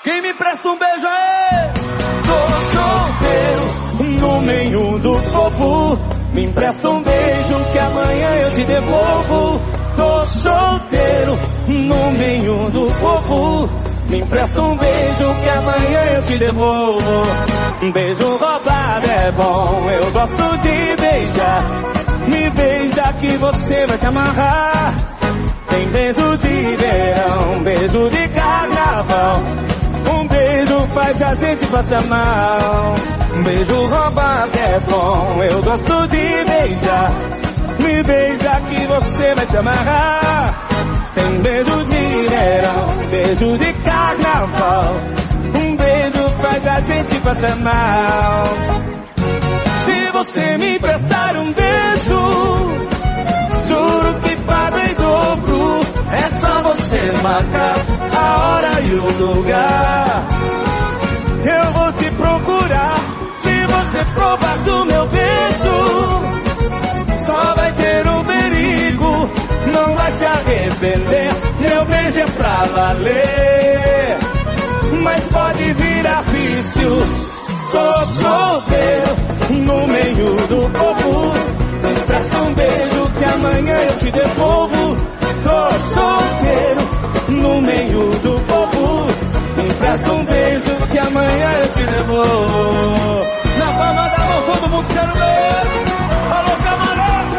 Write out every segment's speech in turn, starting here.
Quem me presta um beijo aí? Tô solteiro no meio do povo. Me empresta um beijo que amanhã eu te devolvo. Tô solteiro no meio do povo. Me empresta um beijo que amanhã eu te devolvo. Um beijo roubado é bom, eu gosto de beijar. Me beija que você vai se amarrar. Tem beijo de verão, beijo de carnaval. Um beijo faz a gente passar mal. Um beijo roubado é bom, eu gosto de beijar. Me beija que você vai se amarrar. Tem beijo de verão, beijo de carnaval. Um beijo faz a gente passar mal. Se você me emprestar um beijo, juro que pago em dobro. É só você marcar a hora e o lugar. Eu vou te procurar. Se você provar do meu beijo, só vai ter um perigo. Não vai se arrepender. Meu beijo é pra valer, mas pode virar vício. Tô solteiro no meio do povo. Me empresta um beijo que amanhã eu te devolvo. Tô solteiro no meio do povo. Me empresta um beijo que amanhã eu te devolvo. Na palma da mão todo mundo quer ver. Alô, camarada!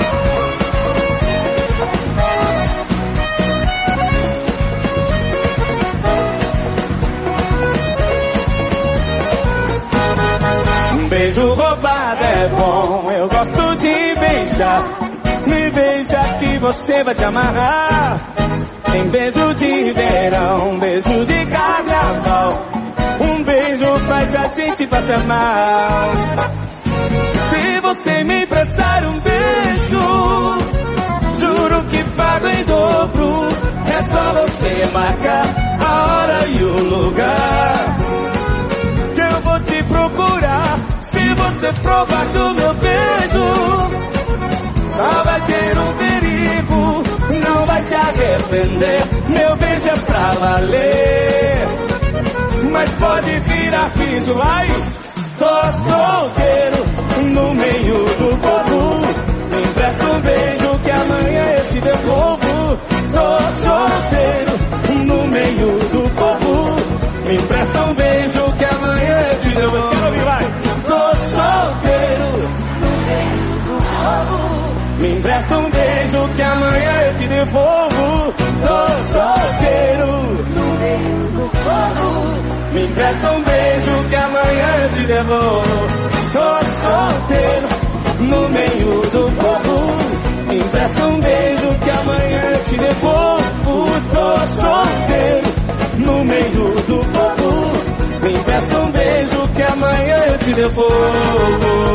Um beijo roubado é bom, eu gosto de beijar. Me beija que você vai se amarrar. Tem beijo de verão, beijo de carnaval. Um beijo faz a gente passar mal. Se você me emprestar um beijo, juro que pago em dobro. É só você marcar a hora e o lugar, que eu vou te procurar. Se você provar do meu beijo, só vai ter um perigo. Não vai se arrepender. Meu beijo é pra valer, mas pode virar vício. Ai, tô solteiro no meio do povo. Me empresta um beijo que amanhã eu te devolvo. Tô solteiro no meio do povo. Me empresta um beijo que amanhã eu te devolvo. Tô solteiro no meio do povo. Me empresta um beijo que amanhã eu te devolvo. Tô solteiro no meio do povo. Me empresta um beijo que amanhã eu te devolvo. Tô solteiro no meio do povo. Me empresta um beijo que amanhã eu te devolvo. Tô solteiro no meio do povo. Me empresta um beijo que amanhã eu te devolvo.